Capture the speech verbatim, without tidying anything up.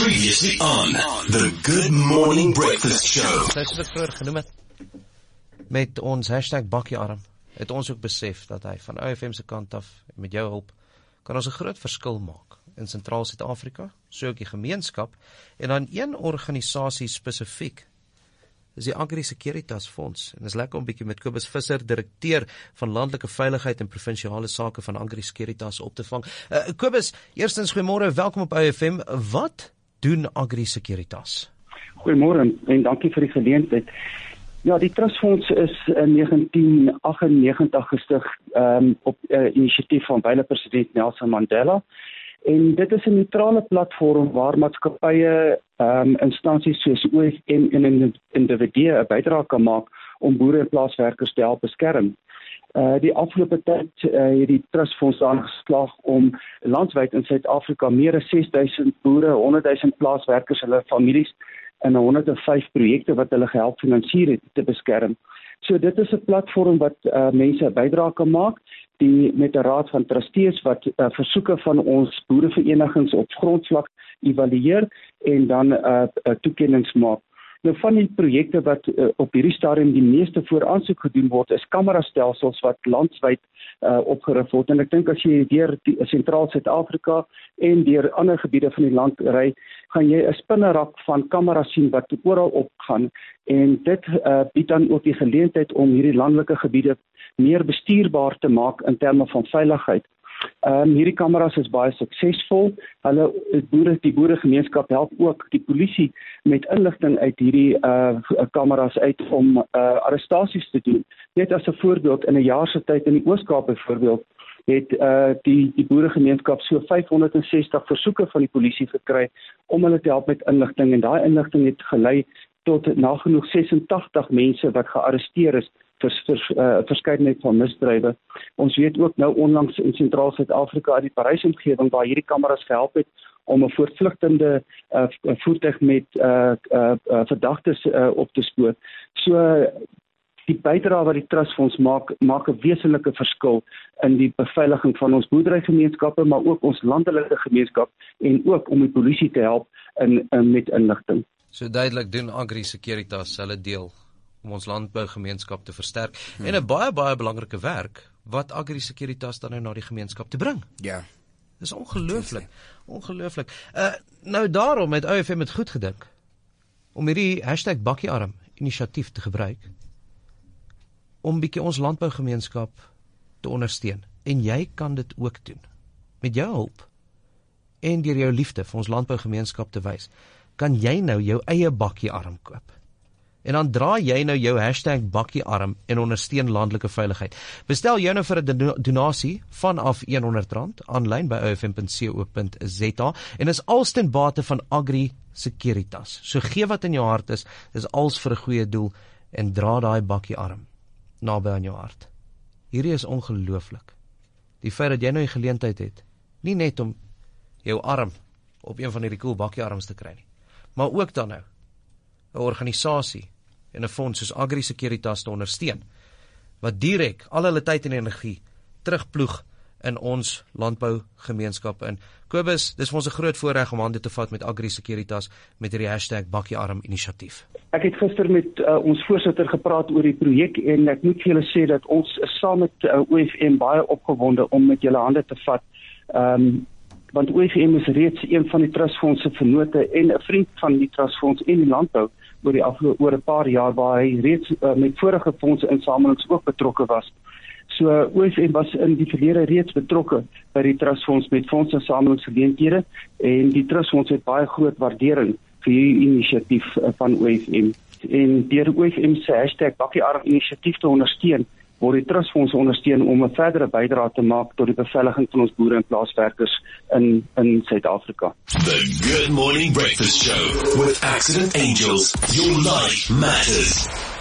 Previously on the Good Morning Breakfast Show. Soos ek vroeër genoem het, met ons hashtag Bakkie-arm, het ons ook besef dat hy van O F M se kant af, met jou hulp, kan ons 'n groot verskil maak in Sentraal Suid-Afrika, so ook die gemeenskap, en dan een organisasie spesifiek, is die Agri Securitas Fonds, en is lekker om bietjie met Kobus Visser, direkteur van Landelike Veiligheid en Provinsiale Sake van Agri Securitas op te vang. Uh, Kobus, eerstens goeiemôre, welkom op O F M. Wat doen Agri Securitas? Goeiemôre en dankie vir die geleentheid. Ja, die Trustfonds is in negentien agt en negentig gestig um, op uh, inisiatief van wyle president Nelson Mandela. En dit is 'n neutrale platform waar maatskappye, um, instansies soos O F M en individue 'n bydrae kan maak om boere en plaaswerkers te help beskerm. Uh, die afgelope tyd uh, het die Trustfonds aangeslaag om landwyd in Suid-Afrika meer as ses duisend boere, honderd duisend plaaswerkers, hulle families en honderd en vyf projekte wat hulle gehelp finansier het te beskerm. So dit is 'n platform wat uh, mense 'n bydrae kan maak, die met 'n raad van trustees wat uh, versoeke van ons boereverenigings op grondvlak evalueer en dan 'n uh, uh, toekennings maak. Nou van die projekte wat uh, op hierdie stadium die meeste voor aansoek gedoen word, is kamerastelsels wat landwyd uh, opgerig word. En ek dink as jy deur die Sentraal Suid-Afrika en deur ander gebiede van die land ry, gaan jy 'n spinnerak van kameras sien wat oral opgaan. En dit uh, bied dan ook die geleentheid om hierdie landelike gebiede meer bestuurbaar te maak in terme van veiligheid. Um, hierdie kameras is baie suksesvol. Hulle boere, die boeregemeenskap help ook die polisie met inligting uit hierdie uh, kameras uit om uh, arrestasies te doen. Net as 'n voorbeeld, in 'n jaar se tyd in die Oos-Kaap byvoorbeeld, het uh, die, die boeregemeenskap so vyfhonderd en sestig versoeke van die polisie gekry om hulle te help met inligting. En daai inligting het gelei tot nagenoeg ses en tagtig mense wat gearresteer is vir vers, uh, verskeidenheid van misdrywe. Ons weet ook nou onlangs in Sentraal Suid-Afrika uit die Parys-omgewing waar hierdie kameras gehelp het om 'n voortvlugtende uh, voertuig met uh, uh, uh, verdagtes uh, op te spoor. So uh, die bydrae wat die Trustfonds maak, maak 'n wesenlike verskil in die beveiliging van ons boerderygemeenskappe, maar ook ons landelike gemeenskap en ook om die polisie te help in, in met inligting. So duidelik doen Agri Securitas hulle deel om ons landbougemeenskap te versterk. Hmm. En 'n baie, baie belangrike werk, wat Agri Securitas dan nou na die gemeenskap te bring. Ja. Dis ongelooflik, ongelooflik. Uh, nou daarom het O F M het goed gedink, om hierdie hashtag Bakkie-arm inisiatief te gebruik, om bietjie ons landbougemeenskap te ondersteun. En jy kan dit ook doen. Met jou hulp, en deur jou liefde vir ons landbougemeenskap te wys, kan jy nou jou eie Bakkie-arm koop. En dan dra jy nou jou hashtag Bakkie-arm en ondersteun landelike veiligheid. Bestel jou nou vir 'n donasie vanaf honderd rand aanlyn by o f m punt co punt z a en is als ten bate van Agri Securitas. So gee wat in jou hart is, is als vir 'n goeie doel en dra daai Bakkie-arm naby aan jou hart. Hierdie is ongelooflik. Die feit dat jy nou die geleentheid het, nie net om jou arm op een van hierdie cool Bakkie-arms te kry nie, maar ook dan nou 'n organisasie en 'n fonds soos Agri Securitas te ondersteun, wat direk al hulle tyd en energie terugploeg in ons landbougemeenskap in. Kobus, dis vir ons 'n groot voorreg om hande te vat met Agri Securitas met hierdie hashtag Bakkie-arm inisiatief. Ek het gister met uh, ons voorsitter gepraat oor die projek en ek moet vir julle sê dat ons is saam met uh, O F M baie opgewonde om met julle hande te vat. Um, want O F M is reeds een van die Trustfonds se vennote en 'n vriend van die Trustfonds en die landbou oor die afgelope oor 'n paar jaar waar hy reeds uh, met vorige fondsinsamelings ook betrokke was. So uh, O F M was in die verlede reeds betrokke by die Trustfonds met fondsinsamelingsgeleenthede en die Trustfonds het baie groot waardering vir hierdie inisiatief uh, van O F M. En deur O F M se hashtag Bakkie-arm inisiatief te ondersteun, word die Trustfonds ondersteun om 'n verdere bydrae te maak tot die beveiliging van ons boere en plaaswerkers in in Suid-Afrika. The Good Morning Breakfast Show with Accident Angels. Your life matters.